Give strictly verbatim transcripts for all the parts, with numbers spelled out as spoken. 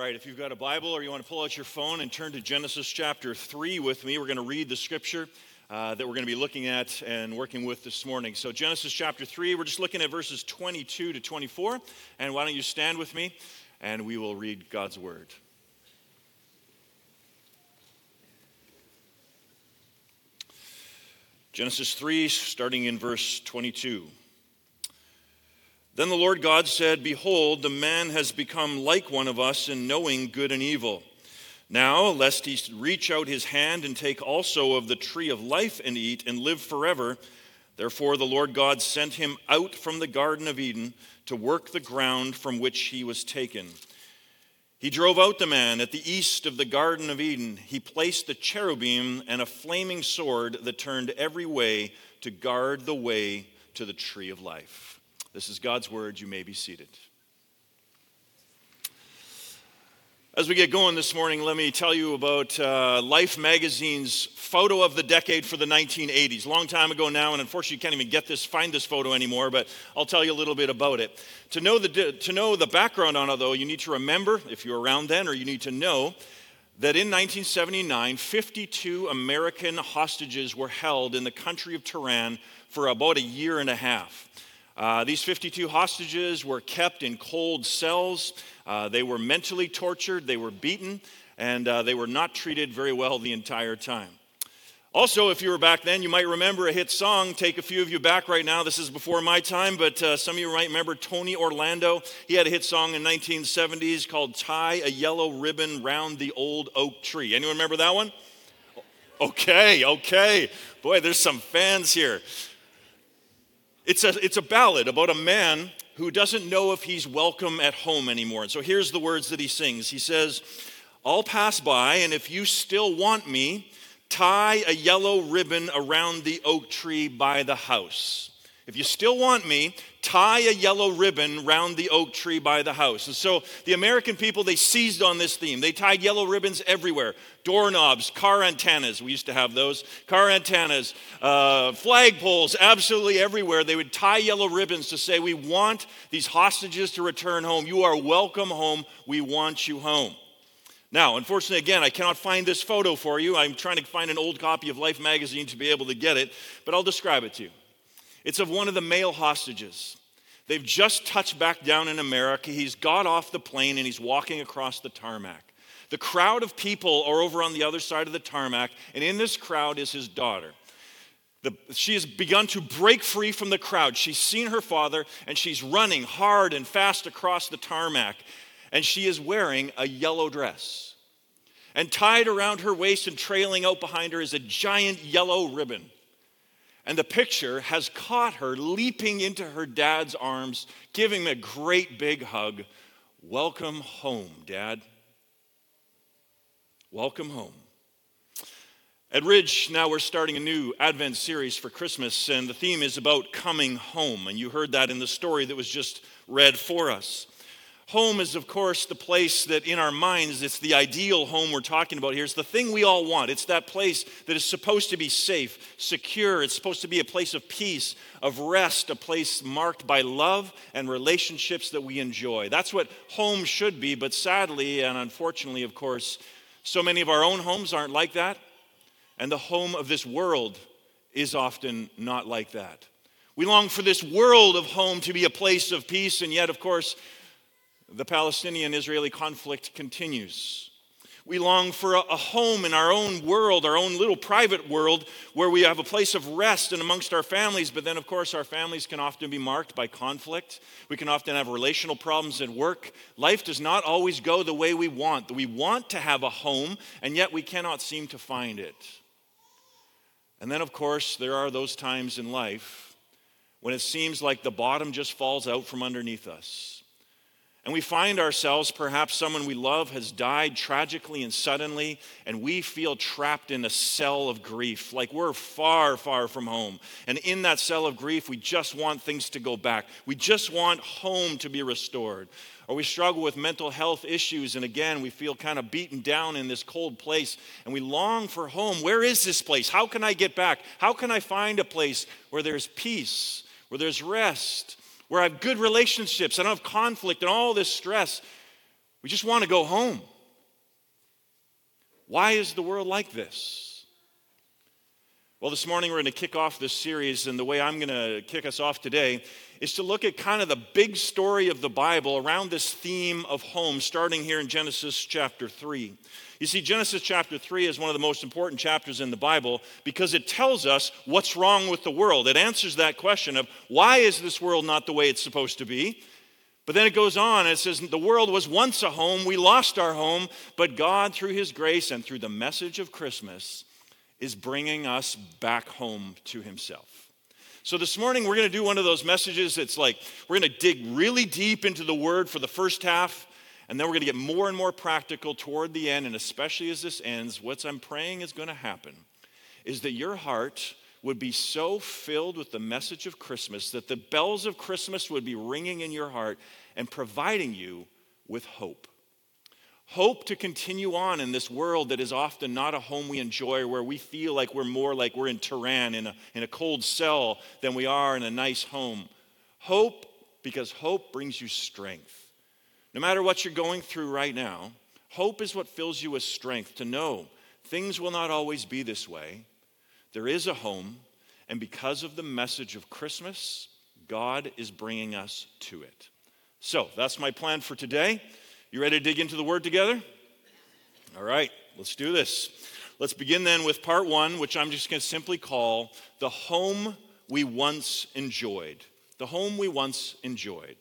right, if you've got a Bible or you want to pull out your phone and turn to Genesis chapter three with me, we're going to read the scripture uh, that we're going to be looking at and working with this morning. So Genesis chapter three, we're just looking at verses twenty-two to twenty-four. And why don't you stand with me and we will read God's word. Genesis three, starting in verse twenty-two. Then the Lord God said, "Behold, the man has become like one of us in knowing good and evil. Now, lest he reach out his hand and take also of the tree of life and eat and live forever, therefore the Lord God sent him out from the Garden of Eden to work the ground from which he was taken. He drove out the man at the east of the Garden of Eden. He placed the cherubim and a flaming sword that turned every way to guard the way to the tree of life." This is God's word. You may be seated. As we get going this morning, let me tell you about uh, Life Magazine's photo of the decade for the nineteen eighties. Long time ago now, and unfortunately you can't even get this, find this photo anymore, but I'll tell you a little bit about it. To know the, to know the background on it, though, you need to remember, if you're around then, or you need to know, that in nineteen seventy-nine, fifty-two American hostages were held in the country of Tehran for about a year and a half. Uh, these fifty-two hostages were kept in cold cells. Uh, they were mentally tortured, they were beaten, and uh, they were not treated very well the entire time. Also, if you were back then, you might remember a hit song. Take a few of you back right now. This is before my time, but uh, some of you might remember Tony Orlando. He had a hit song in the nineteen seventies called "Tie a Yellow Ribbon Round the Old Oak Tree." Anyone remember that one? Okay, okay. Boy, there's some fans here. It's a, it's a ballad about a man who doesn't know if he's welcome at home anymore. And so here's the words that he sings. He says, "I'll pass by, and if you still want me, tie a yellow ribbon around the oak tree by the house." If you still want me, tie a yellow ribbon round the oak tree by the house. And so the American people, they seized on this theme. They tied yellow ribbons everywhere. Doorknobs, car antennas, we used to have those. Car antennas, uh, flagpoles, absolutely everywhere. They would tie yellow ribbons to say, "We want these hostages to return home. You are welcome home. We want you home." Now, unfortunately, again, I cannot find this photo for you. I'm trying to find an old copy of Life magazine to be able to get it, but I'll describe it to you. It's of one of the male hostages. They've just touched back down in America. He's got off the plane and he's walking across the tarmac. The crowd of people are over on the other side of the tarmac, and in this crowd is his daughter. The, she has begun to break free from the crowd. She's seen her father, and she's running hard and fast across the tarmac, and she is wearing a yellow dress. And tied around her waist and trailing out behind her is a giant yellow ribbon. And the picture has caught her leaping into her dad's arms, giving him a great big hug. "Welcome home, Dad. Welcome home." At Ridge, now we're starting a new Advent series for Christmas, and the theme is about coming home. And you heard that in the story that was just read for us. Home is, of course, the place that in our minds, it's the ideal home we're talking about here. It's the thing we all want. It's that place that is supposed to be safe, secure. It's supposed to be a place of peace, of rest, a place marked by love and relationships that we enjoy. That's what home should be, but sadly and unfortunately, of course, so many of our own homes aren't like that, and the home of this world is often not like that. We long for this world of home to be a place of peace, and yet, of course, the Palestinian-Israeli conflict continues. We long for a, a home in our own world, our own little private world, where we have a place of rest and amongst our families, but then, of course, our families can often be marked by conflict. We can often have relational problems at work. Life does not always go the way we want. We want to have a home, and yet we cannot seem to find it. And then, of course, there are those times in life when it seems like the bottom just falls out from underneath us. And we find ourselves, perhaps someone we love has died tragically and suddenly, and we feel trapped in a cell of grief, like we're far, far from home. And in that cell of grief, we just want things to go back. We just want home to be restored. Or we struggle with mental health issues, and again, we feel kind of beaten down in this cold place, and we long for home. Where is this place? How can I get back? How can I find a place where there's peace, where there's rest, where I have good relationships, I don't have conflict and all this stress? We just want to go home. Why is the world like this? Well, this morning we're going to kick off this series, and the way I'm going to kick us off today is to look at kind of the big story of the Bible around this theme of home, starting here in Genesis chapter three. You see, Genesis chapter three is one of the most important chapters in the Bible because it tells us what's wrong with the world. It answers that question of why is this world not the way it's supposed to be? But then it goes on and it says, the world was once a home, we lost our home, but God, through his grace and through the message of Christmas, is bringing us back home to himself. So this morning we're going to do one of those messages. It's like we're going to dig really deep into the word for the first half, and then we're going to get more and more practical toward the end. And especially as this ends, what I'm praying is going to happen is that your heart would be so filled with the message of Christmas that the bells of Christmas would be ringing in your heart and providing you with hope. Hope to continue on in this world that is often not a home we enjoy, where we feel like we're more like we're in Tehran in a, in a cold cell than we are in a nice home. Hope, because hope brings you strength. No matter what you're going through right now, hope is what fills you with strength to know things will not always be this way. There is a home, and because of the message of Christmas, God is bringing us to it. So that's my plan for today. You ready to dig into the word together? All right, let's do this. Let's begin then with part one, which I'm just going to simply call the home we once enjoyed. The home we once enjoyed.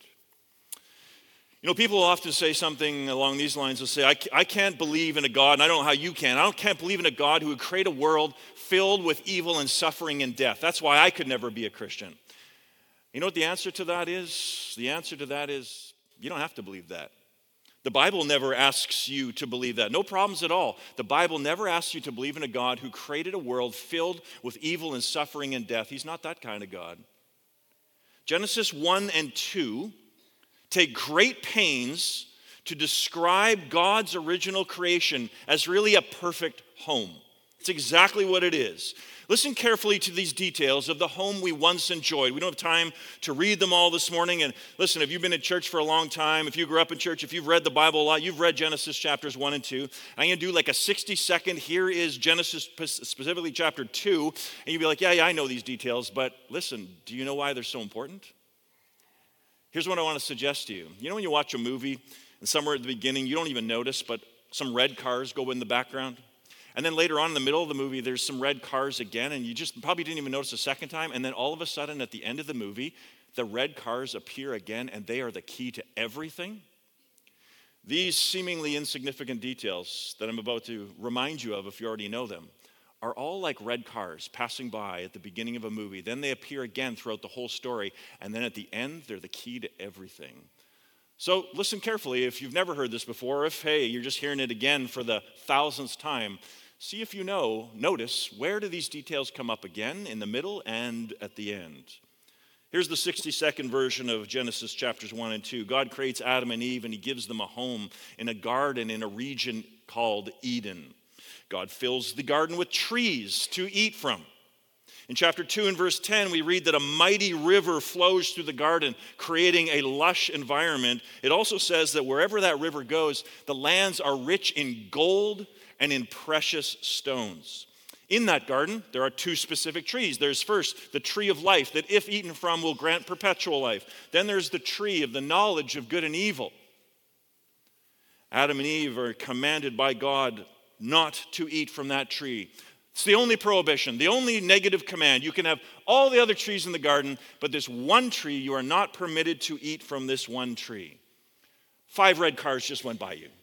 You know, people often say something along these lines. They'll say, I, I can't believe in a God, and I don't know how you can. I don't, can't believe in a God who would create a world filled with evil and suffering and death. That's why I could never be a Christian. You know what the answer to that is? The answer to that is you don't have to believe that. The Bible never asks you to believe that. No problems at all. The Bible never asks you to believe in a God who created a world filled with evil and suffering and death. He's not that kind of God. Genesis one and two take great pains to describe God's original creation as really a perfect home. It's exactly what it is. Listen carefully to these details of the home we once enjoyed. We don't have time to read them all this morning. And listen, if you've been in church for a long time, if you grew up in church, if you've read the Bible a lot, you've read Genesis chapters one and two. I'm going to do like a sixty second, here is Genesis specifically chapter two. And you'll be like, yeah, yeah, I know these details. But listen, do you know why they're so important? Here's what I want to suggest to you. You know when you watch a movie and somewhere at the beginning, you don't even notice, but some red cars go in the background? And then later on in the middle of the movie, there's some red cars again, and you just probably didn't even notice a second time. And then all of a sudden, at the end of the movie, the red cars appear again, and they are the key to everything. These seemingly insignificant details that I'm about to remind you of, if you already know them, are all like red cars passing by at the beginning of a movie. Then they appear again throughout the whole story, and then at the end, they're the key to everything. So listen carefully if you've never heard this before, if, hey, you're just hearing it again for the thousandth time. See if you know, notice, where do these details come up again, in the middle and at the end? Here's the sixty second version of Genesis chapters one and two. God creates Adam and Eve, and he gives them a home in a garden in a region called Eden. God fills the garden with trees to eat from. In chapter two and verse ten, we read that a mighty river flows through the garden, creating a lush environment. It also says that wherever that river goes, the lands are rich in gold and in precious stones. In that garden, there are two specific trees. There's first the tree of life, that if eaten from will grant perpetual life. Then there's the tree of the knowledge of good and evil. Adam and Eve are commanded by God not to eat from that tree. It's the only prohibition, the only negative command. You can have all the other trees in the garden, but this one tree, you are not permitted to eat from this one tree. Five red cars just went by you.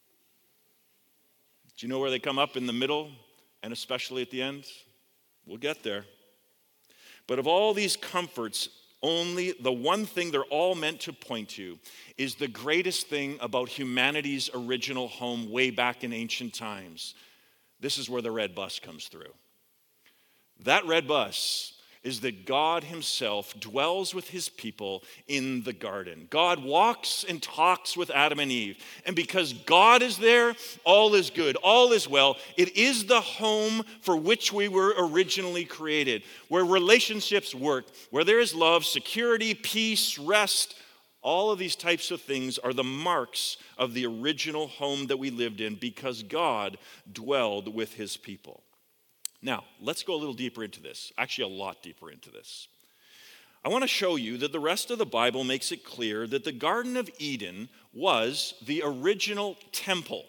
Do you know where they come up? In the middle, and especially at the end? We'll get there. But of all these comforts, only the one thing they're all meant to point to is the greatest thing about humanity's original home way back in ancient times. This is where the red bus comes through. That red bus is that God himself dwells with his people in the garden. God walks and talks with Adam and Eve. And because God is there, all is good, all is well. It is the home for which we were originally created, where relationships work, where there is love, security, peace, rest, All of these types of things are the marks of the original home that we lived in because God dwelled with his people. Now, let's go a little deeper into this, actually a lot deeper into this. I want to show you that the rest of the Bible makes it clear that the Garden of Eden was the original temple.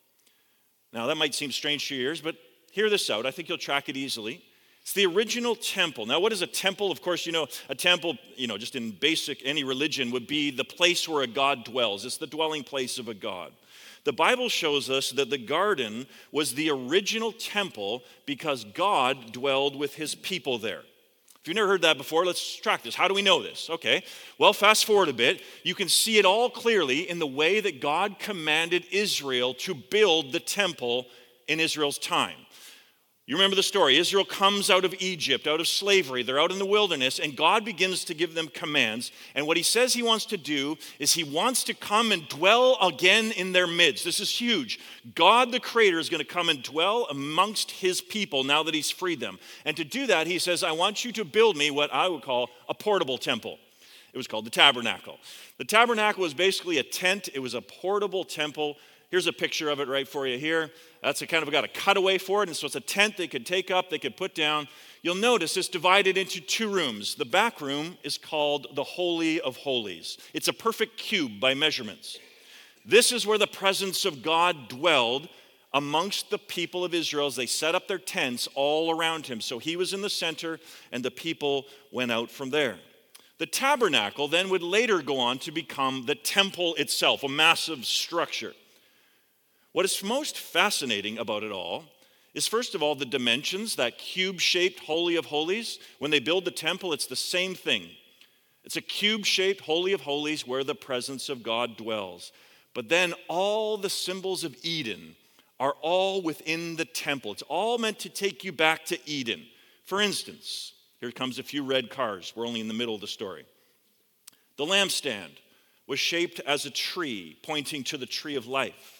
Now, that might seem strange to your ears, but hear this out. I think you'll track it easily. It's the original temple. Now, what is a temple? Of course, you know, a temple, you know, just in basic, any religion, would be the place where a God dwells. It's the dwelling place of a God. The Bible shows us that the garden was the original temple because God dwelled with his people there. If you've never heard that before, let's track this. How do we know this? Okay, well, fast forward a bit. You can see it all clearly in the way that God commanded Israel to build the temple in Israel's time. You remember the story. Israel comes out of Egypt, out of slavery. They're out in the wilderness, and God begins to give them commands. And what he says he wants to do is he wants to come and dwell again in their midst. This is huge. God, the Creator, is going to come and dwell amongst his people now that he's freed them. And to do that, he says, I want you to build me what I would call a portable temple. It was called the tabernacle. The tabernacle was basically a tent. It was a portable temple. Here's a picture of it right for you here. That's a kind of got a cutaway for it, and so it's a tent they could take up, they could put down. You'll notice it's divided into two rooms. The back room is called the Holy of Holies. It's a perfect cube by measurements. This is where the presence of God dwelled amongst the people of Israel as they set up their tents all around him. So he was in the center, and the people went out from there. The tabernacle then would later go on to become the temple itself, a massive structure. What is most fascinating about it all is, first of all, the dimensions, that cube-shaped Holy of Holies. When they build the temple, it's the same thing. It's a cube-shaped Holy of Holies where the presence of God dwells. But then all the symbols of Eden are all within the temple. It's all meant to take you back to Eden. For instance, here comes a few red cars. We're only in the middle of the story. The lampstand was shaped as a tree, pointing to the tree of life.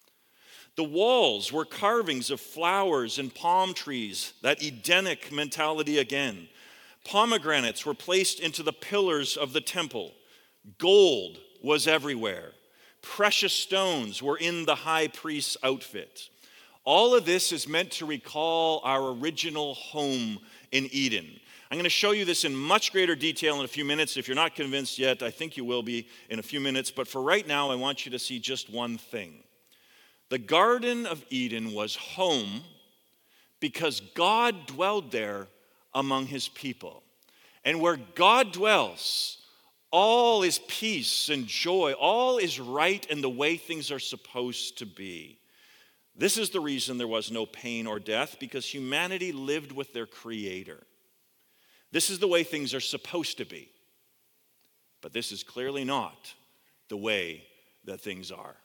The walls were carvings of flowers and palm trees, that Edenic mentality again. Pomegranates were placed into the pillars of the temple. Gold was everywhere. Precious stones were in the high priest's outfit. All of this is meant to recall our original home in Eden. I'm going to show you this in much greater detail in a few minutes. If you're not convinced yet, I think you will be in a few minutes. But for right now, I want you to see just one thing. The Garden of Eden was home because God dwelled there among his people. And where God dwells, all is peace and joy. All is right in the way things are supposed to be. This is the reason there was no pain or death, because humanity lived with their Creator. This is the way things are supposed to be. But this is clearly not the way that things are.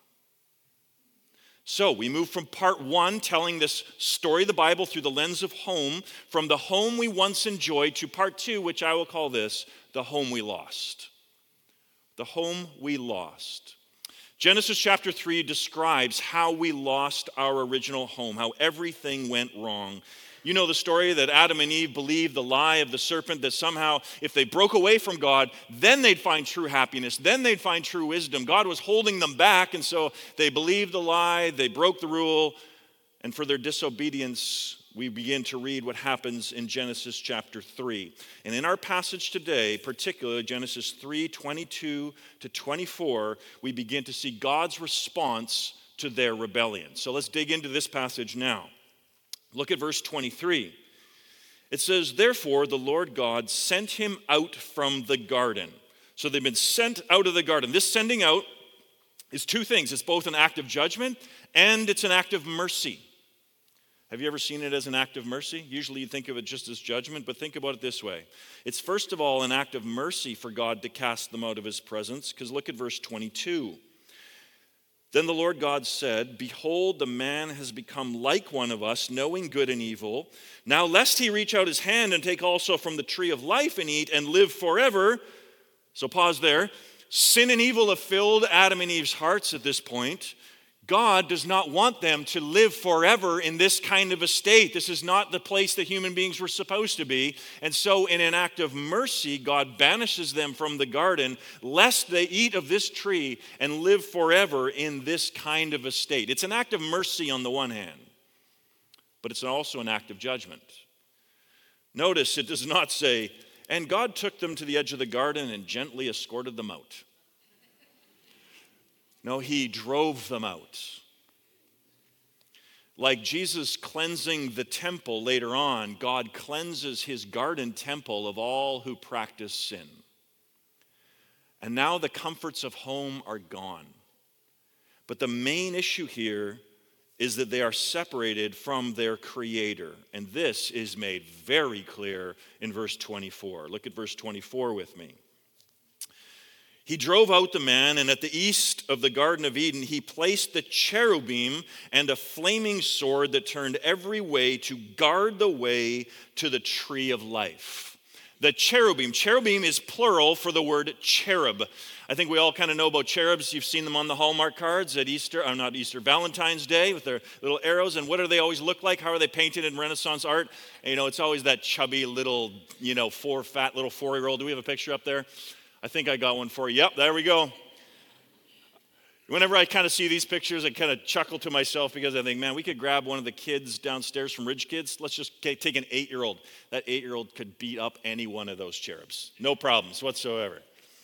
So we move from part one, telling this story of the Bible through the lens of home, from the home we once enjoyed, to part two, which I will call this, the home we lost. The home we lost. Genesis chapter three describes how we lost our original home, how everything went wrong. You know the story that Adam and Eve believed the lie of the serpent, that somehow if they broke away from God, then they'd find true happiness, then they'd find true wisdom. God was holding them back, and so they believed the lie, they broke the rule, and for their disobedience, we begin to read what happens in Genesis chapter three. And in our passage today, particularly Genesis three, twenty-two to twenty-four, we begin to see God's response to their rebellion. So let's dig into this passage now. Look at verse twenty-three. It says, therefore, the Lord God sent him out from the garden. So they've been sent out of the garden. This sending out is two things. It's both an act of judgment and it's an act of mercy. Have you ever seen it as an act of mercy? Usually you think of it just as judgment, but think about it this way. It's first of all an act of mercy for God to cast them out of his presence, because look at verse twenty-two. Then the Lord God said, behold, the man has become like one of us, knowing good and evil. Now lest he reach out his hand and take also from the tree of life and eat and live forever. So pause there. Sin and evil have filled Adam and Eve's hearts at this point. God does not want them to live forever in this kind of a state. This is not the place that human beings were supposed to be. And so in an act of mercy, God banishes them from the garden, lest they eat of this tree and live forever in this kind of a state. It's an act of mercy on the one hand, but it's also an act of judgment. Notice it does not say, and God took them to the edge of the garden and gently escorted them out. No, he drove them out. Like Jesus cleansing the temple later on, God cleanses his garden temple of all who practice sin. And now the comforts of home are gone. But the main issue here is that they are separated from their Creator. And this is made very clear in verse twenty-four. Look at verse twenty-four with me. He drove out the man, and at the east of the Garden of Eden, he placed the cherubim and a flaming sword that turned every way to guard the way to the tree of life. The cherubim. Cherubim is plural for the word cherub. I think we all kind of know about cherubs. You've seen them on the Hallmark cards at Easter, or not Easter, Valentine's Day with their little arrows. And what do they always look like? How are they painted in Renaissance art? And, you know, it's always that chubby little, you know, four fat little four-year-old. Do we have a picture up there? I think I got one for you. Yep, there we go. Whenever I kind of see these pictures, I kind of chuckle to myself because I think, man, we could grab one of the kids downstairs from Ridge Kids. Let's just take an eight-year-old. That eight-year-old could beat up any one of those cherubs. No problems whatsoever.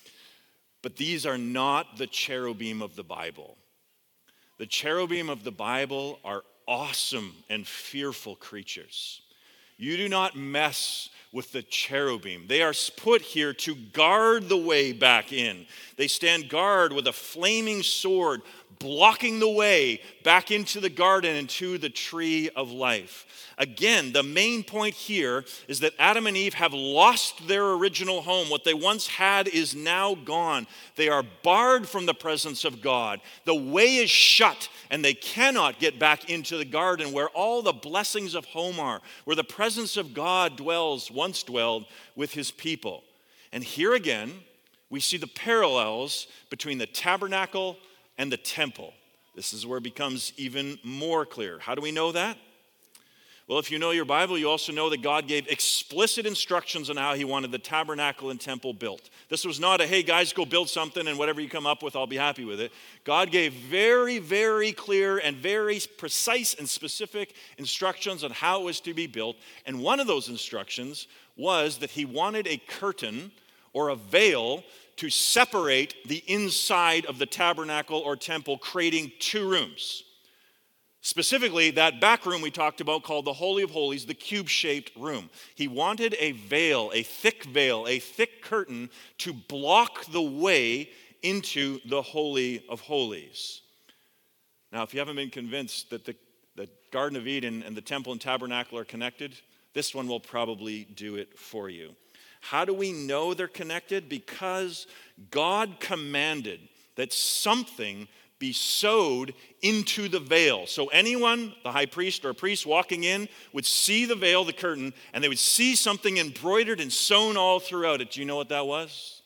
But these are not the cherubim of the Bible. The cherubim of the Bible are awesome and fearful creatures. You do not mess with the cherubim. They are put here to guard the way back in. They stand guard with a flaming sword, blocking the way back into the garden and to the tree of life. Again, the main point here is that Adam and Eve have lost their original home. What they once had is now gone. They are barred from the presence of God. The way is shut, and they cannot get back into the garden where all the blessings of home are, where the presence of God dwells, once dwelled, with his people. And here again, we see the parallels between the tabernacle and the temple. This is where it becomes even more clear. How do we know that? Well, if you know your Bible, you also know that God gave explicit instructions on how he wanted the tabernacle and temple built. This was not a, hey, guys, go build something and whatever you come up with, I'll be happy with it. God gave very, very clear and very precise and specific instructions on how it was to be built. And one of those instructions was that he wanted a curtain or a veil to separate the inside of the tabernacle or temple, creating two rooms. Specifically, that back room we talked about called the Holy of Holies, the cube-shaped room. He wanted a veil, a thick veil, a thick curtain to block the way into the Holy of Holies. Now, if you haven't been convinced that the, the Garden of Eden and the temple and tabernacle are connected, this one will probably do it for you. How do we know they're connected? Because God commanded that something be sewed into the veil. So anyone, the high priest or a priest walking in, would see the veil, the curtain, and they would see something embroidered and sewn all throughout it. Do you know what that was?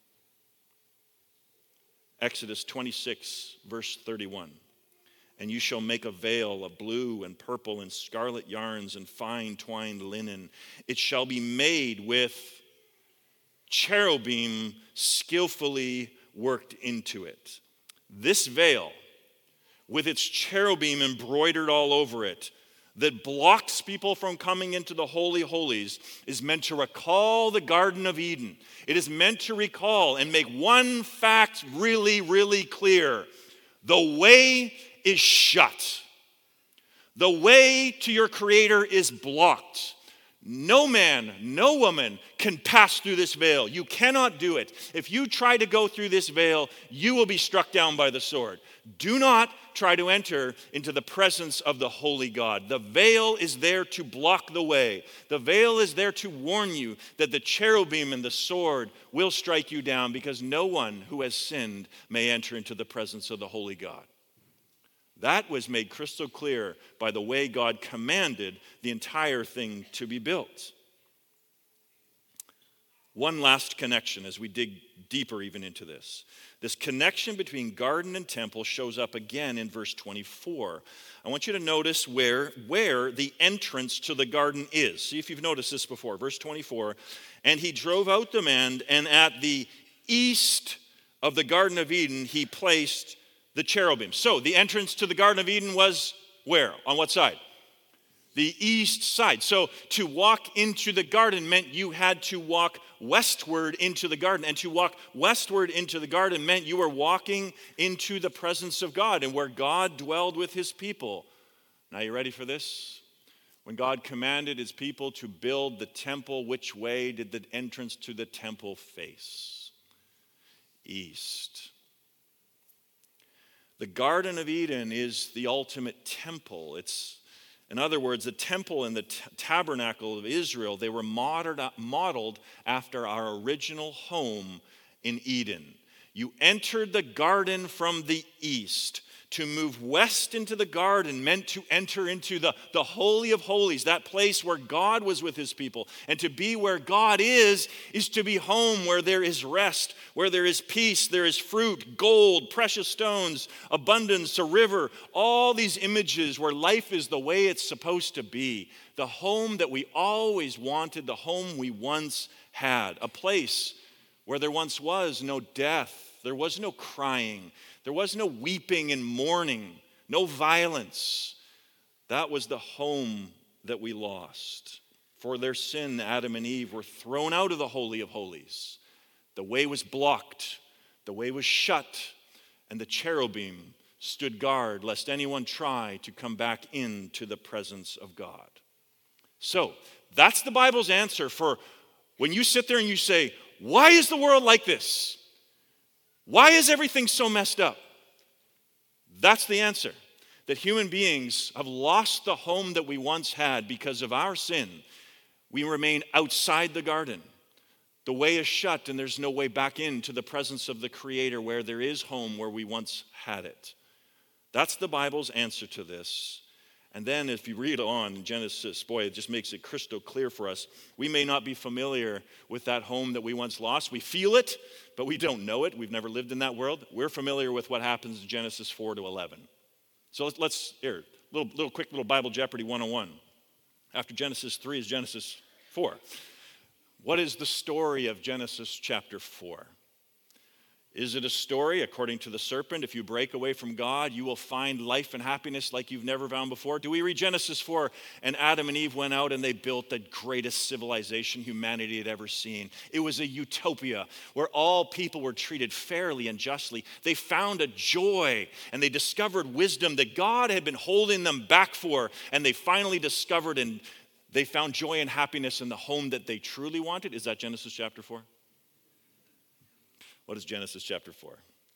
Exodus twenty-six, verse thirty-one. And you shall make a veil of blue and purple and scarlet yarns and fine twined linen. It shall be made with cherubim skillfully worked into it. This veil, with its cherubim embroidered all over it, that blocks people from coming into the Holy of Holies, is meant to recall the Garden of Eden. It is meant to recall and make one fact really, really clear. The way is shut. The way to your Creator is blocked. No man, no woman can pass through this veil. You cannot do it. If you try to go through this veil, you will be struck down by the sword. Do not try to enter into the presence of the holy God. The veil is there to block the way. The veil is there to warn you that the cherubim and the sword will strike you down, because no one who has sinned may enter into the presence of the holy God. That was made crystal clear by the way God commanded the entire thing to be built. One last connection as we dig deeper even into this. This connection between garden and temple shows up again in verse twenty-four. I want you to notice where, where the entrance to the garden is. See if you've noticed this before. Verse twenty-four, and he drove out the man, and at the east of the Garden of Eden he placed the cherubim. So the entrance to the Garden of Eden was where? On what side? The east side. So to walk into the garden meant you had to walk westward into the garden. And to walk westward into the garden meant you were walking into the presence of God and where God dwelled with his people. Now, you ready for this? When God commanded his people to build the temple, which way did the entrance to the temple face? East. The Garden of Eden is the ultimate temple. It's In other words, the temple and the t- tabernacle of Israel, they were modeled, modeled after our original home in Eden. You entered the garden from the east. To move west into the garden meant to enter into the, the Holy of Holies, that place where God was with his people. And to be where God is, is to be home where there is rest, where there is peace, there is fruit, gold, precious stones, abundance, a river, all these images where life is the way it's supposed to be. The home that we always wanted, the home we once had, a place where there once was no death, there was no crying, there was no weeping and mourning, no violence. That was the home that we lost. For their sin, Adam and Eve were thrown out of the Holy of Holies. The way was blocked, the way was shut, and the cherubim stood guard lest anyone try to come back into the presence of God. So, that's the Bible's answer for when you sit there and you say, why is the world like this? Why is everything so messed up? That's the answer. That human beings have lost the home that we once had because of our sin. We remain outside the garden. The way is shut and there's no way back into the presence of the Creator where there is home where we once had it. That's the Bible's answer to this. And then if you read on in Genesis, boy, it just makes it crystal clear for us. We may not be familiar with that home that we once lost. We feel it, but we don't know it. We've never lived in that world. We're familiar with what happens in Genesis four to eleven. So let's, let's here, little, little quick little Bible Jeopardy one oh one. After Genesis three is Genesis four. What is the story of Genesis chapter four? Is it a story, according to the serpent, if you break away from God, you will find life and happiness like you've never found before? Do we read Genesis four, and Adam and Eve went out and they built the greatest civilization humanity had ever seen? It was a utopia where all people were treated fairly and justly. They found a joy and they discovered wisdom that God had been holding them back for, and they finally discovered and they found joy and happiness in the home that they truly wanted. Is that Genesis chapter four? What is Genesis chapter four?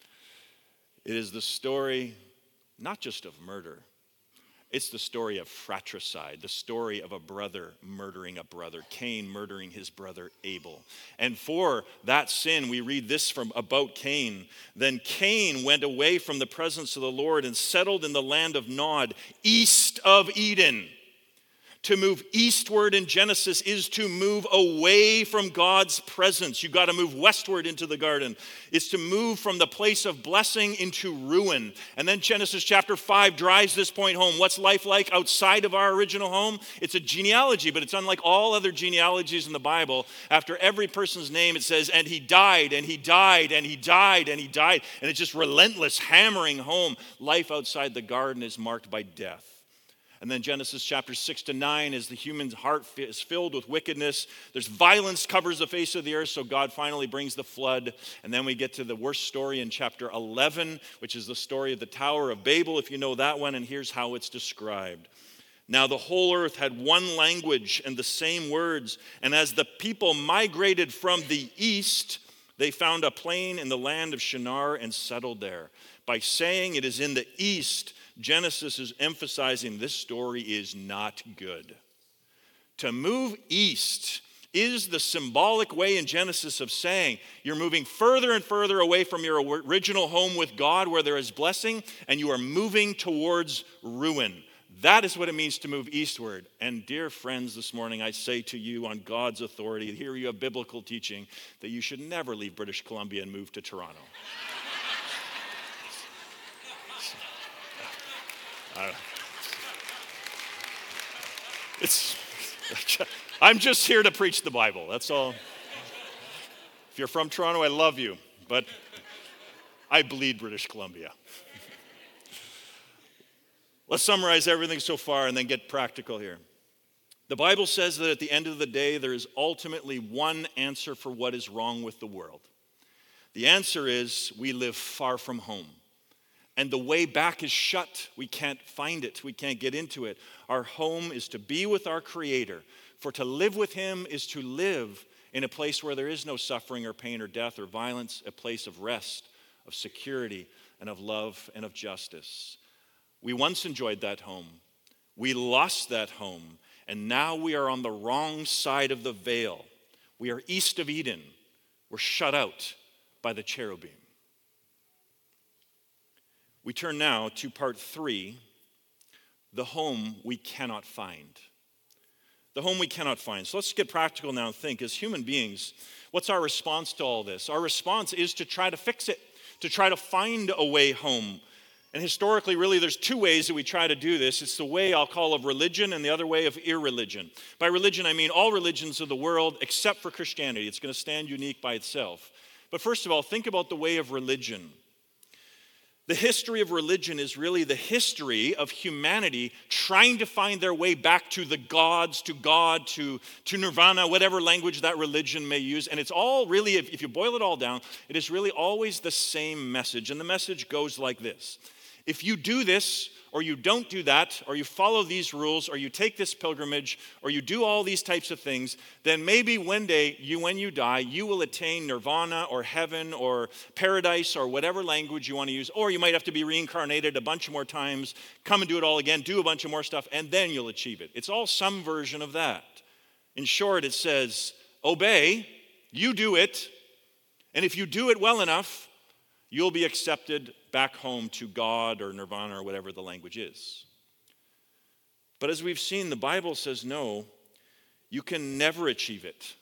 It is the story not just of murder. It's the story of fratricide, the story of a brother murdering a brother, Cain murdering his brother Abel. And for that sin, we read this from about Cain. Then Cain went away from the presence of the Lord and settled in the land of Nod, east of Eden. To move eastward in Genesis is to move away from God's presence. You've got to move westward into the garden. It's to move from the place of blessing into ruin. And then Genesis chapter five drives this point home. What's life like outside of our original home? It's a genealogy, but it's unlike all other genealogies in the Bible. After every person's name, it says, and he died, and he died, and he died, and he died. And it's just relentless hammering home. Life outside the garden is marked by death. And then Genesis chapter six to nine, as the human heart is filled with wickedness, there's violence covers the face of the earth, so God finally brings the flood. And then we get to the worst story in chapter eleven, which is the story of the Tower of Babel, if you know that one, and here's how it's described. Now the whole earth had one language and the same words, and as the people migrated from the east, they found a plain in the land of Shinar and settled there. By saying it is in the east, Genesis is emphasizing this story is not good. To move east is the symbolic way in Genesis of saying you're moving further and further away from your original home with God where there is blessing, and you are moving towards ruin. That is what it means to move eastward. And dear friends, this morning I say to you on God's authority, here you have biblical teaching, that you should never leave British Columbia and move to Toronto. uh, it's, I'm just here to preach the Bible, that's all. If you're from Toronto, I love you, but I bleed British Columbia. Let's summarize everything so far and then get practical here. The Bible says that at the end of the day, there is ultimately one answer for what is wrong with the world. The answer is we live far from home. And the way back is shut. We can't find it. We can't get into it. Our home is to be with our Creator. For to live with Him is to live in a place where there is no suffering or pain or death or violence, a place of rest, of security, and of love and of justice. We once enjoyed that home. We lost that home. And now we are on the wrong side of the veil. We are east of Eden. We're shut out by the cherubim. We turn now to part three, the home we cannot find. The home we cannot find. So let's get practical now and think, as human beings, what's our response to all this? Our response is to try to fix it, to try to find a way home. And historically, really, there's two ways that we try to do this. It's the way I'll call of religion and the other way of irreligion. By religion, I mean all religions of the world except for Christianity. It's going to stand unique by itself. But first of all, think about the way of religion. The history of religion is really the history of humanity trying to find their way back to the gods, to God, to, to nirvana, whatever language that religion may use. And it's all really, if, if you boil it all down, it is really always the same message. And the message goes like this. If you do this, or you don't do that, or you follow these rules, or you take this pilgrimage, or you do all these types of things, then maybe one day, you, when you die, you will attain nirvana or heaven or paradise or whatever language you want to use, or you might have to be reincarnated a bunch more times, come and do it all again, do a bunch of more stuff, and then you'll achieve it. It's all some version of that. In short, it says, obey, you do it, and if you do it well enough, you'll be accepted back home to God or nirvana or whatever the language is. But as we've seen, the Bible says no, you can never achieve it.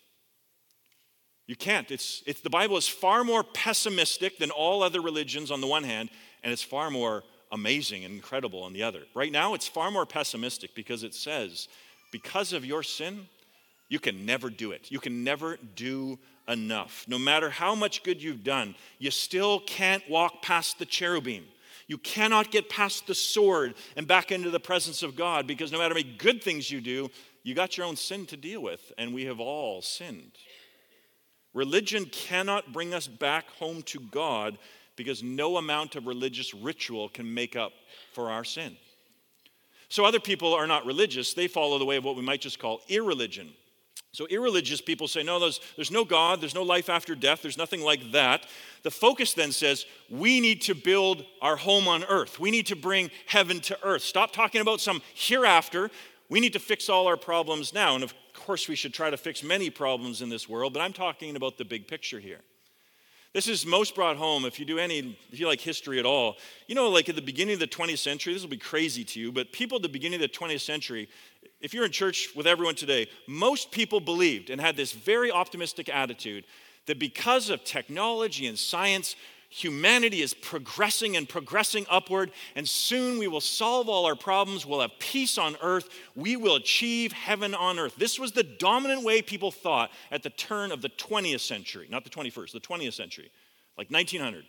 You can't. It's, it's, the Bible is far more pessimistic than all other religions on the one hand, and it's far more amazing and incredible on the other. Right now, it's far more pessimistic because it says, because of your sin, you can never do it. You can never do enough. No matter how much good you've done, you still can't walk past the cherubim. You cannot get past the sword and back into the presence of God, because no matter how many good things you do, you got your own sin to deal with, and we have all sinned. Religion cannot bring us back home to God because no amount of religious ritual can make up for our sin. So other people are not religious. They follow the way of what we might just call irreligion. So irreligious people say, no, there's, there's no God, there's no life after death, there's nothing like that. The focus then says, we need to build our home on earth. We need to bring heaven to earth. Stop talking about some hereafter. We need to fix all our problems now. And of course, we should try to fix many problems in this world, but I'm talking about the big picture here. This is most brought home if you do any, if you like history at all. You know, like at the beginning of the twentieth century, this will be crazy to you, but people at the beginning of the twentieth century, if you're in church with everyone today, most people believed and had this very optimistic attitude that because of technology and science, humanity is progressing and progressing upward, and soon we will solve all our problems, we'll have peace on earth, we will achieve heaven on earth. This was the dominant way people thought at the turn of the twentieth century, not the twenty-first, the twentieth century, like nineteen hundred.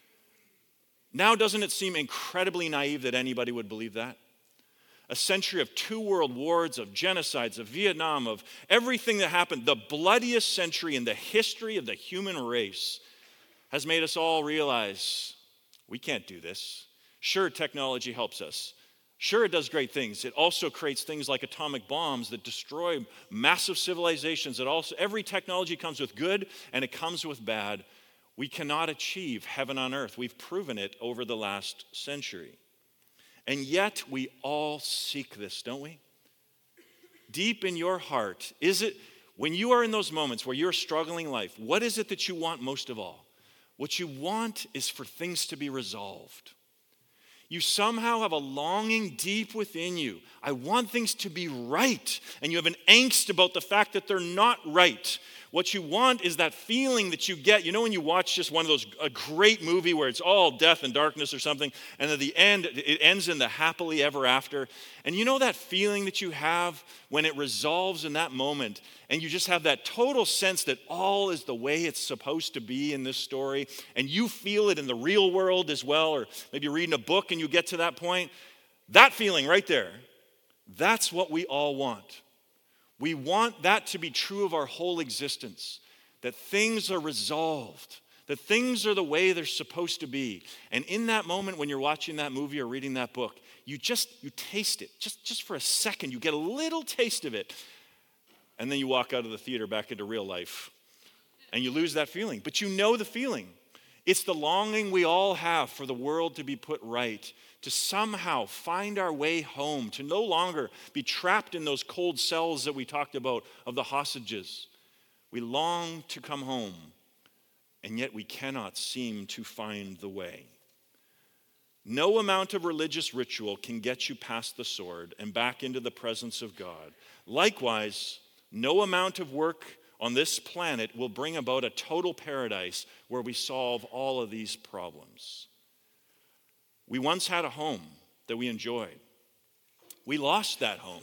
Now, doesn't it seem incredibly naive that anybody would believe that? A century of two world wars, of genocides, of Vietnam, of everything that happened, the bloodiest century in the history of the human race, has made us all realize we can't do this. Sure, technology helps us. Sure, it does great things. It also creates things like atomic bombs that destroy massive civilizations. It also, every technology comes with good and it comes with bad. We cannot achieve heaven on earth. We've proven it over the last century. And yet we all seek this, don't we? Deep in your heart, is it, when you are in those moments where you're struggling life, what is it that you want most of all? What you want is for things to be resolved. You somehow have a longing deep within you. I want things to be right. And you have an angst about the fact that they're not right. What you want is that feeling that you get. You know when you watch just one of those, a great movie where it's all death and darkness or something, and at the end, it ends in the happily ever after. And you know that feeling that you have when it resolves in that moment, and you just have that total sense that all is the way it's supposed to be in this story, and you feel it in the real world as well, or maybe you're reading a book and you get to that point. That feeling right there, that's what we all want. We want that to be true of our whole existence, that things are resolved, that things are the way they're supposed to be. And in that moment when you're watching that movie or reading that book, you just, you taste it. Just, just for a second, you get a little taste of it. And then you walk out of the theater back into real life. And you lose that feeling. But you know the feeling. It's the longing we all have for the world to be put right, to somehow find our way home, to no longer be trapped in those cold cells that we talked about of the hostages. We long to come home, and yet we cannot seem to find the way. No amount of religious ritual can get you past the sword and back into the presence of God. Likewise, no amount of work on this planet will bring about a total paradise where we solve all of these problems. We once had a home that we enjoyed. We lost that home,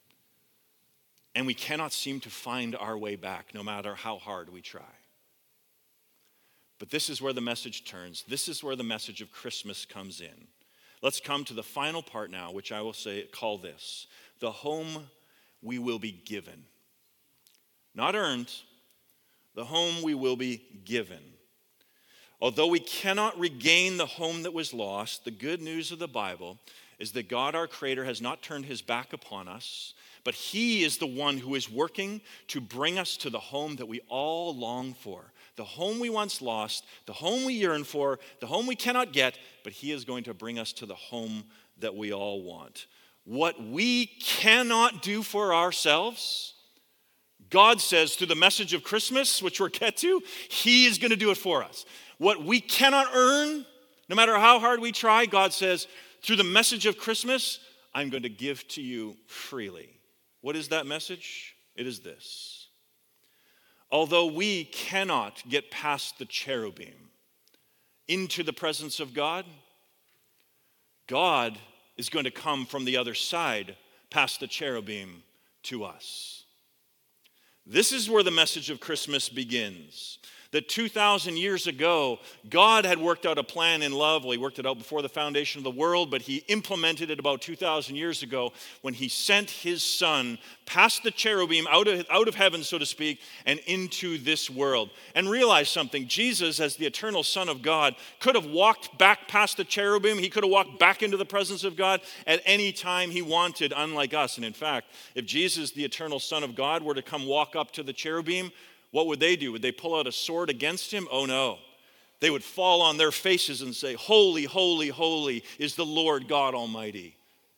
and we cannot seem to find our way back, no matter how hard we try. But this is where the message turns. This is where the message of Christmas comes in. Let's come to the final part now, which I will say, call this, the home we will be given. Not earned, the home we will be given. Although we cannot regain the home that was lost, the good news of the Bible is that God, our Creator, has not turned his back upon us, but he is the one who is working to bring us to the home that we all long for, the home we once lost, the home we yearn for, the home we cannot get, but he is going to bring us to the home that we all want. What we cannot do for ourselves, God says through the message of Christmas, which we'll get to, he is going to do it for us. What we cannot earn, no matter how hard we try, God says, through the message of Christmas, I'm going to give to you freely. What is that message? It is this. Although we cannot get past the cherubim into the presence of God, God is going to come from the other side, past the cherubim, to us. This is where the message of Christmas begins. That two thousand years ago, God had worked out a plan in love. Well, he worked it out before the foundation of the world, but he implemented it about two thousand years ago when he sent his son past the cherubim, out of, out of heaven, so to speak, and into this world. And realize something, Jesus, as the eternal Son of God, could have walked back past the cherubim. He could have walked back into the presence of God at any time he wanted, unlike us. And in fact, if Jesus, the eternal Son of God, were to come walk up to the cherubim, what would they do? Would they pull out a sword against him? Oh no. They would fall on their faces and say, "Holy, holy, holy is the Lord God Almighty."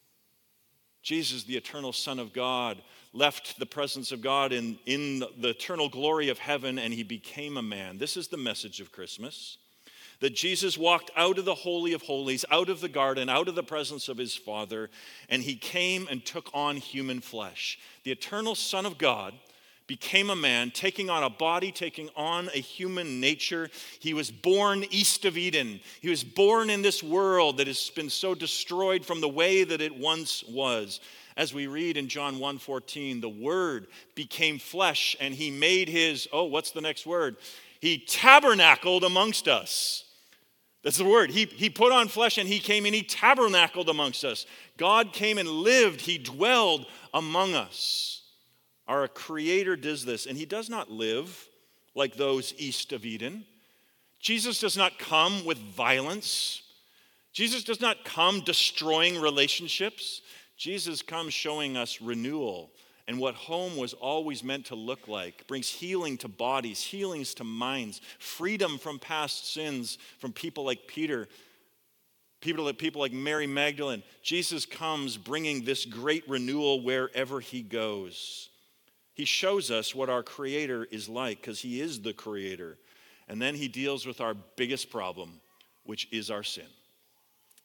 Jesus, the eternal Son of God, left the presence of God in, in the eternal glory of heaven, and he became a man. This is the message of Christmas. That Jesus walked out of the Holy of Holies, out of the garden, out of the presence of his Father, and he came and took on human flesh. The eternal Son of God became a man, taking on a body, taking on a human nature. He was born east of Eden. He was born in this world that has been so destroyed from the way that it once was. As we read in John one fourteen, the Word became flesh and he made his, oh, what's the next word? He tabernacled amongst us. That's the word. He, he put on flesh and he came and he tabernacled amongst us. God came and lived. He dwelled among us. Our Creator does this, and he does not live like those east of Eden. Jesus does not come with violence. Jesus does not come destroying relationships. Jesus comes showing us renewal and what home was always meant to look like. Brings healing to bodies, healings to minds, freedom from past sins from people like Peter, people like, people like Mary Magdalene. Jesus comes bringing this great renewal wherever he goes. He shows us what our Creator is like because he is the Creator. And then he deals with our biggest problem, which is our sin.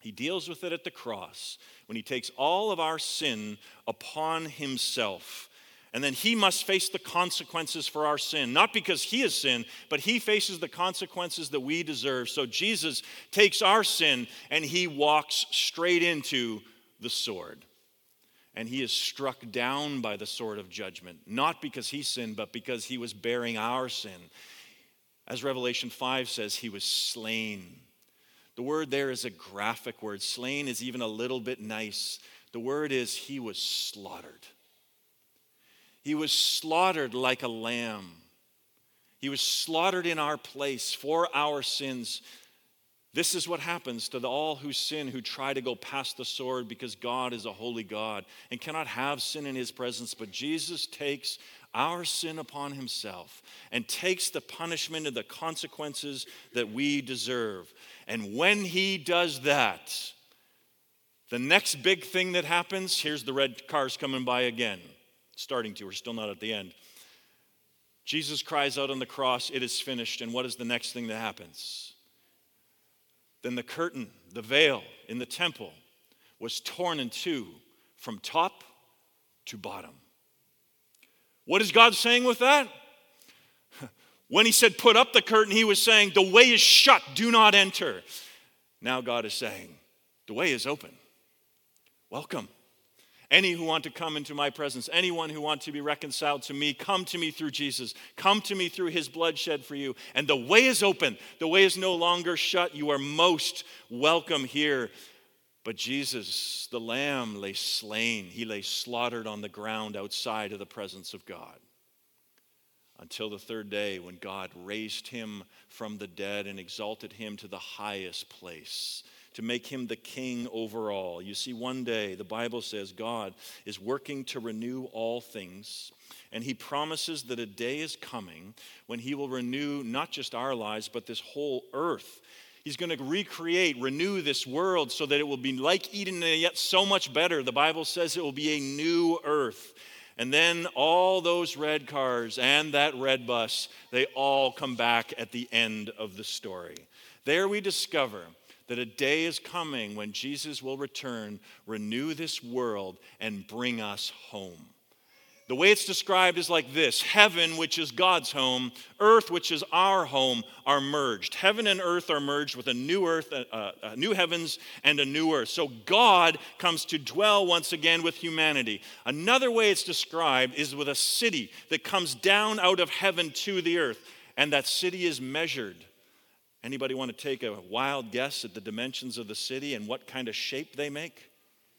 He deals with it at the cross when he takes all of our sin upon himself. And then he must face the consequences for our sin, not because he has sinned, but he faces the consequences that we deserve. So Jesus takes our sin and he walks straight into the sword. And he is struck down by the sword of judgment, not because he sinned, but because he was bearing our sin. As Revelation five says, he was slain. The word there is a graphic word. Slain is even a little bit nice. The word is he was slaughtered. He was slaughtered like a lamb. He was slaughtered in our place for our sins. This is what happens to the, all who sin, who try to go past the sword, because God is a holy God and cannot have sin in his presence. But Jesus takes our sin upon himself and takes the punishment and the consequences that we deserve. And when he does that, the next big thing that happens, here's the red cars coming by again. Starting to, we're still not at the end. Jesus cries out on the cross, "It is finished." And what is the next thing that happens? Then the curtain, the veil in the temple was torn in two from top to bottom. What is God saying with that? When he said put up the curtain, he was saying the way is shut, do not enter. Now God is saying the way is open. Welcome. Any who want to come into my presence, anyone who wants to be reconciled to me, come to me through Jesus. Come to me through his blood shed for you. And the way is open. The way is no longer shut. You are most welcome here. But Jesus, the Lamb, lay slain. He lay slaughtered on the ground outside of the presence of God. Until the third day, when God raised him from the dead and exalted him to the highest place, to make him the king over all. You see, one day, the Bible says God is working to renew all things, and he promises that a day is coming when he will renew not just our lives, but this whole earth. He's going to recreate, renew this world so that it will be like Eden and yet so much better. The Bible says it will be a new earth. And then all those red cars and that red bus, they all come back at the end of the story. There we discover that a day is coming when Jesus will return, renew this world, and bring us home. The way it's described is like this: heaven, which is God's home, earth, which is our home, are merged. Heaven and earth are merged with a new earth, uh, uh, new heavens and a new earth. So God comes to dwell once again with humanity. Another way it's described is with a city that comes down out of heaven to the earth, and that city is measured. Anybody want to take a wild guess at the dimensions of the city and what kind of shape they make?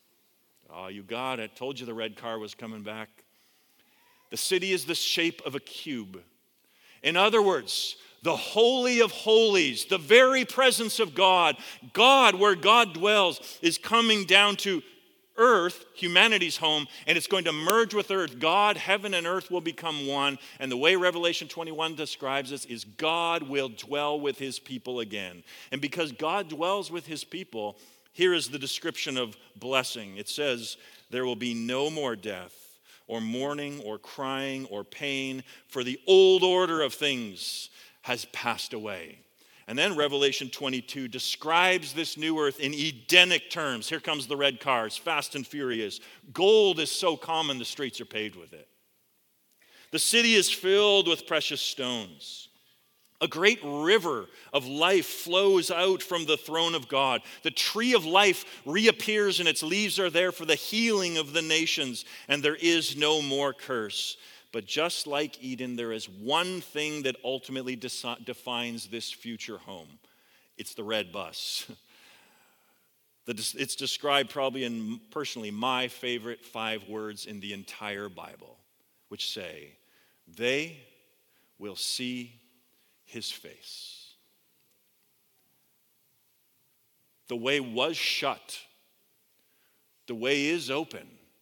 Oh, you got it. Told you the red car was coming back. The city is the shape of a cube. In other words, the Holy of Holies, the very presence of God, God, where God dwells, is coming down to earth, humanity's home, and it's going to merge with earth. God, heaven and earth will become one. And the way Revelation twenty-one describes this is God will dwell with his people again. And because God dwells with his people, here is the description of blessing. It says, there will be no more death, or mourning, or crying, or pain, for the old order of things has passed away. And then Revelation twenty-two describes this new earth in Edenic terms. Here comes the red cars, fast and furious. Gold is so common, the streets are paved with it. The city is filled with precious stones. A great river of life flows out from the throne of God. The tree of life reappears and its leaves are there for the healing of the nations, and there is no more curse. But just like Eden, there is one thing that ultimately de- defines this future home. It's the red bus. It's described probably in, personally, my favorite five words in the entire Bible, which say, they will see his face. The way was shut. The way is open.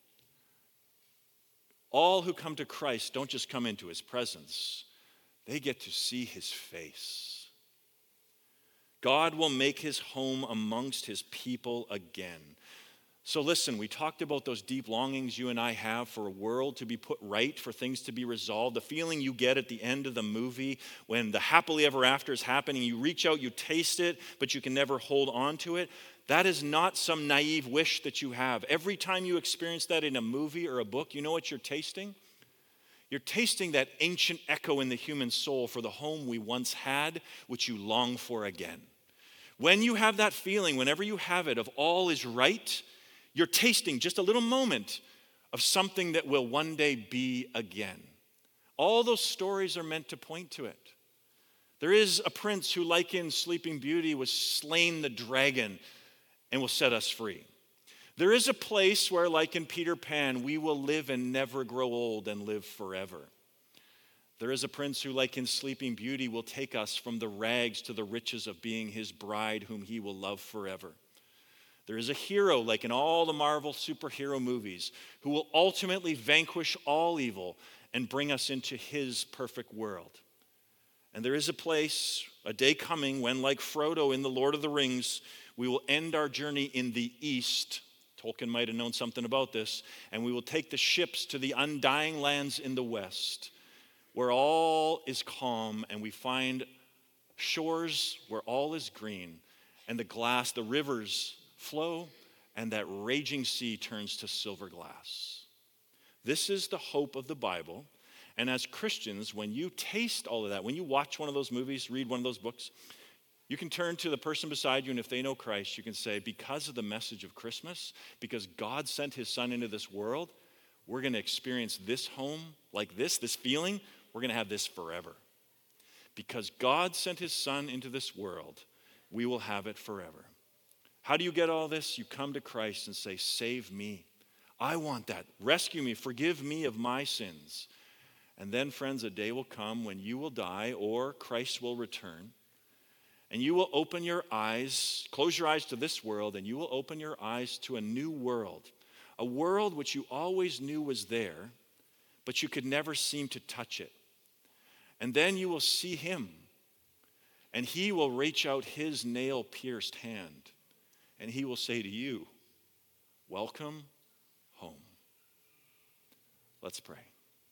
All who come to Christ don't just come into his presence. They get to see his face. God will make his home amongst his people again. So listen, we talked about those deep longings you and I have for a world to be put right, for things to be resolved. The feeling you get at the end of the movie when the happily ever after is happening, you reach out, you taste it, but you can never hold on to it. That is not some naive wish that you have. Every time you experience that in a movie or a book, you know what you're tasting? You're tasting that ancient echo in the human soul for the home we once had, which you long for again. When you have that feeling, whenever you have it, of all is right, you're tasting just a little moment of something that will one day be again. All those stories are meant to point to it. There is a prince who, like in Sleeping Beauty, was slain the dragon and will set us free. There is a place where, like in Peter Pan, we will live and never grow old and live forever. There is a prince who, like in Sleeping Beauty, will take us from the rags to the riches of being his bride, whom he will love forever. There is a hero, like in all the Marvel superhero movies, who will ultimately vanquish all evil and bring us into his perfect world. And there is a place, a day coming, when, like Frodo in The Lord of the Rings, we will end our journey in the east. Tolkien might have known something about this. And we will take the ships to the undying lands in the west, where all is calm and we find shores where all is green, and the glass, the rivers flow, and that raging sea turns to silver glass. This is the hope of the Bible. And as Christians, when you taste all of that, when you watch one of those movies, read one of those books, you can turn to the person beside you, and if they know Christ, you can say, because of the message of Christmas, because God sent his son into this world, we're going to experience this home like this, this feeling, we're going to have this forever. Because God sent his son into this world, we will have it forever. How do you get all this? You come to Christ and say, save me. I want that. Rescue me. Forgive me of my sins. And then, friends, a day will come when you will die or Christ will return. And you will open your eyes, close your eyes to this world, and you will open your eyes to a new world. A world which you always knew was there, but you could never seem to touch it. And then you will see him. And he will reach out his nail-pierced hand. And he will say to you, welcome home. Let's pray.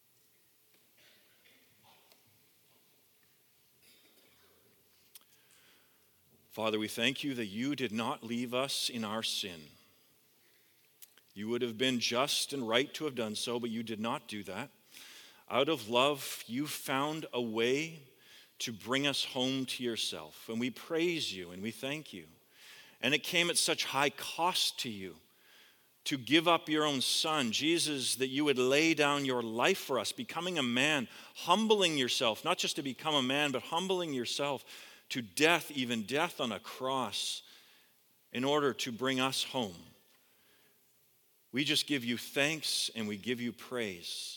Father, we thank you that you did not leave us in our sin. You would have been just and right to have done so, but you did not do that. Out of love, you found a way to bring us home to yourself. And we praise you and we thank you. And it came at such high cost to you to give up your own son, Jesus, that you would lay down your life for us, becoming a man, humbling yourself, not just to become a man, but humbling yourself to death, even death on a cross, in order to bring us home. We just give you thanks and we give you praise.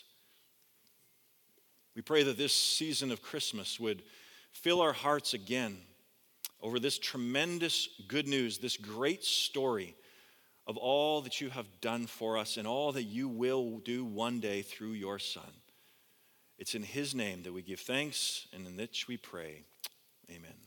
We pray that this season of Christmas would fill our hearts again over this tremendous good news, this great story of all that you have done for us and all that you will do one day through your Son. It's in his name that we give thanks and in which we pray. Amen.